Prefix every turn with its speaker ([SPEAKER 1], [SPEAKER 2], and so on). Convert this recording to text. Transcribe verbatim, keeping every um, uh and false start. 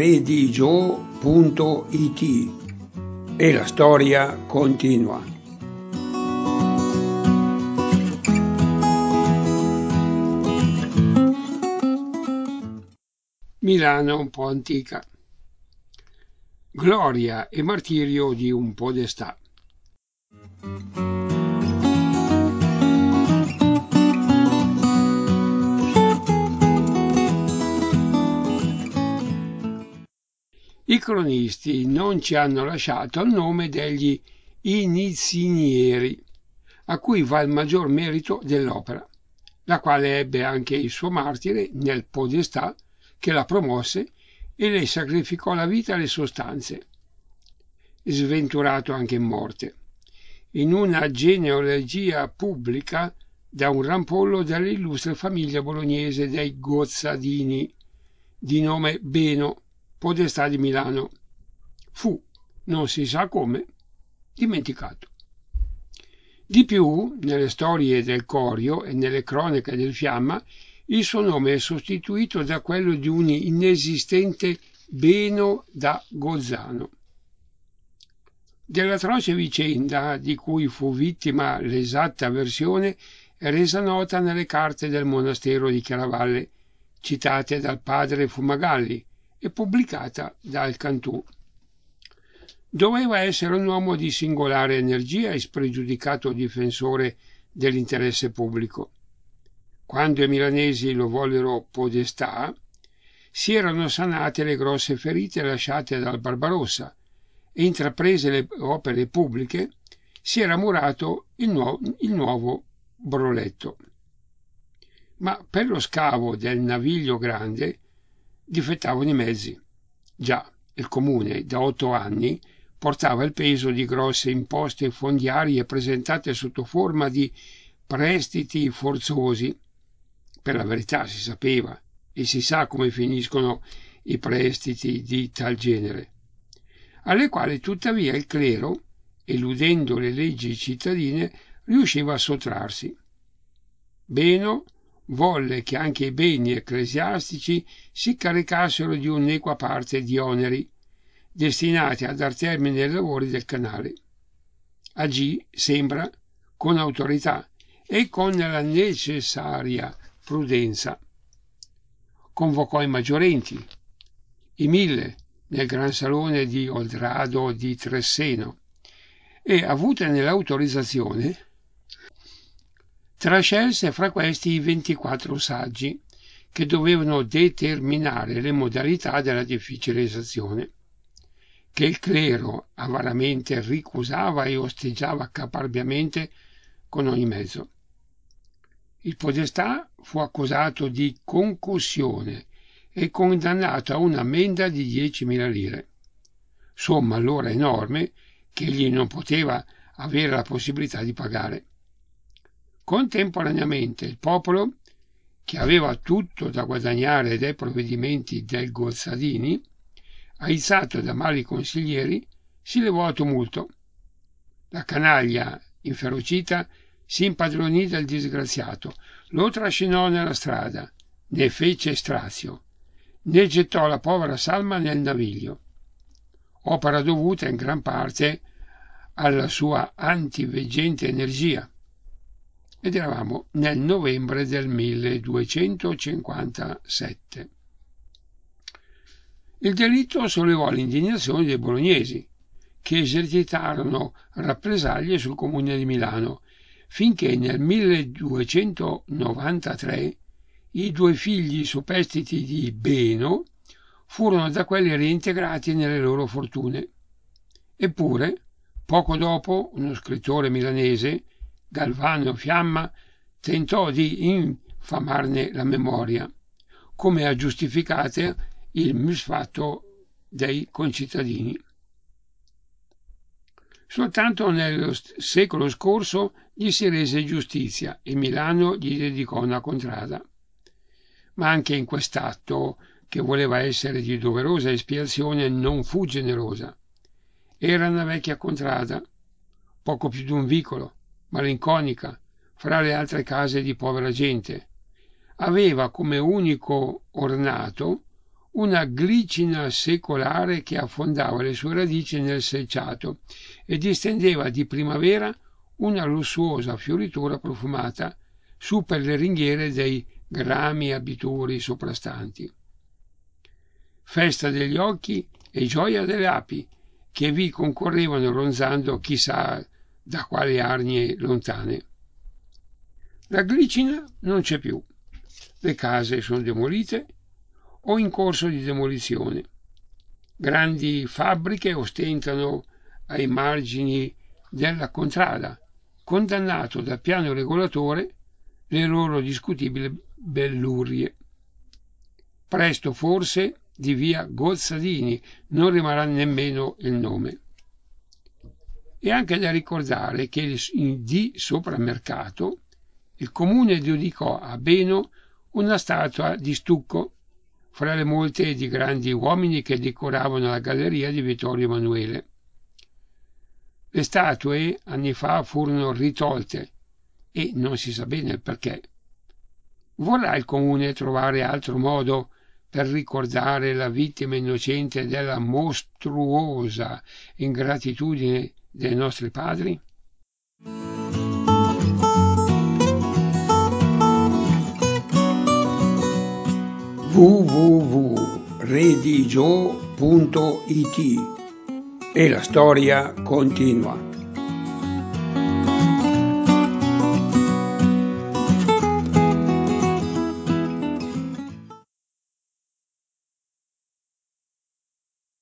[SPEAKER 1] redigio punto it e la storia continua. Milano un po' antica. Gloria e martirio di un podestà. I cronisti non ci hanno lasciato il nome degli inizinieri, a cui va il maggior merito dell'opera, la quale ebbe anche il suo martire nel podestà che la promosse e le sacrificò la vita alle sostanze, sventurato anche in morte, in una genealogia pubblica da un rampollo dell'illustre famiglia bolognese dei Gozzadini, di nome Beno, podestà di Milano. Fu, non si sa come, dimenticato. Di più, nelle storie del Corio e nelle cronache del Fiamma, il suo nome è sostituito da quello di un inesistente Beno da Gozzano. Dell'atroce vicenda di cui fu vittima l'esatta versione è resa nota nelle carte del monastero di Chiaravalle, citate dal padre Fumagalli e pubblicata dal Cantù. Doveva essere un uomo di singolare energia e spregiudicato difensore dell'interesse pubblico. Quando i milanesi lo vollero podestà, si erano sanate le grosse ferite lasciate dal Barbarossa e, intraprese le opere pubbliche, si era murato il, nuovo, il nuovo Broletto. Ma per lo scavo del Naviglio Grande difettavano i mezzi. Già, il comune da otto anni portava il peso di grosse imposte fondiarie presentate sotto forma di prestiti forzosi. Per la verità si sapeva e si sa come finiscono i prestiti di tal genere, alle quali tuttavia il clero, eludendo le leggi cittadine, riusciva a sottrarsi. Beno volle che anche i beni ecclesiastici si caricassero di un'equa parte di oneri destinati a dar termine ai lavori del canale. Agì, sembra, con autorità e con la necessaria prudenza. Convocò i maggiorenti, i mille, nel gran salone di Oldrado di Tresseno e, avutene l'autorizzazione, trascelse fra questi i ventiquattro saggi che dovevano determinare le modalità della difficile esazione, che il clero avaramente ricusava e osteggiava caparbiamente con ogni mezzo. Il podestà fu accusato di concussione e condannato a un'ammenda di diecimila lire, somma allora enorme che egli non poteva avere la possibilità di pagare. Contemporaneamente il popolo, che aveva tutto da guadagnare dai provvedimenti del Gozzadini, aizzato da mali consiglieri, si levò a tumulto. La canaglia, inferocita, si impadronì del disgraziato, lo trascinò nella strada, ne fece strazio, ne gettò la povera salma nel naviglio, opera dovuta in gran parte alla sua antiveggente energia. Ed eravamo nel novembre del milleduecentocinquantasette. Il delitto sollevò l'indignazione dei bolognesi, che esercitarono rappresaglie sul comune di Milano, finché nel milleduecentonovantatré i due figli superstiti di Beno furono da quelli reintegrati nelle loro fortune. Eppure, poco dopo, uno scrittore milanese, Galvano Fiamma, tentò di infamarne la memoria, come a giustificare il misfatto dei concittadini. Soltanto nello secolo scorso gli si rese giustizia e Milano gli dedicò una contrada. Ma anche in quest'atto, che voleva essere di doverosa espiazione, non fu generosa. Era una vecchia contrada, poco più di un vicolo, malinconica, fra le altre case di povera gente. Aveva come unico ornato una glicina secolare che affondava le sue radici nel selciato e distendeva di primavera una lussuosa fioritura profumata su per le ringhiere dei grami abituri soprastanti. Festa degli occhi e gioia delle api, che vi concorrevano ronzando chissà da quali arnie lontane. La glicina non c'è più, le case sono demolite o in corso di demolizione. Grandi fabbriche ostentano ai margini della contrada, condannato dal piano regolatore le loro discutibili bellurie. Presto forse di via Gozzadini non rimarrà nemmeno il nome. È anche da ricordare che di Sopramercato il comune dedicò a Beno una statua di stucco fra le molte di grandi uomini che decoravano la galleria di Vittorio Emanuele. Le statue anni fa furono ritolte e non si sa bene il perché. Vorrà il comune trovare altro modo per ricordare la vittima innocente della mostruosa ingratitudine dei nostri padri? w w w punto redigio punto it E la storia continua.